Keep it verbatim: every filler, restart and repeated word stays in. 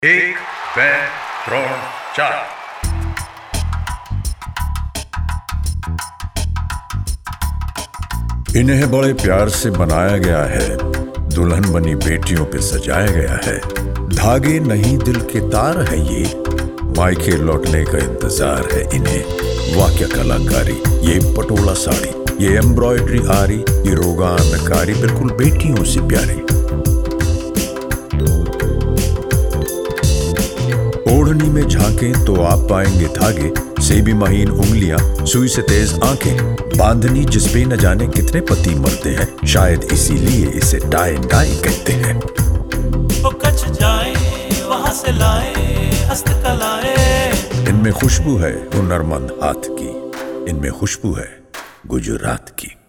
एक बैर त्रण चार। इन्हें बड़े प्यार से बनाया गया है, दुल्हन बनी बेटियों पे सजाया गया है। धागे नहीं दिल के तार है ये, मायके लौटने का इंतजार है इन्हें। वाह क्या कलाकारी, ये पटोला साड़ी, ये एम्ब्रॉयडरी आरी, ये रोगान कारी, बिल्कुल बेटियों से प्यारी। ओढ़नी में झांकें तो आप पाएंगे धागे, सेबी महीन उंगलियां, सुई से तेज आंखें, बांधनी जिसपे न जाने कितने पति मरते हैं, शायद इसीलिए इसे टाई डाई कहते हैं। वो कच जाए वहां से लाए हस्तकलाएं। इनमें खुशबू है हुनरमंद हाथ की, इनमें खुशबू है गुजरात की।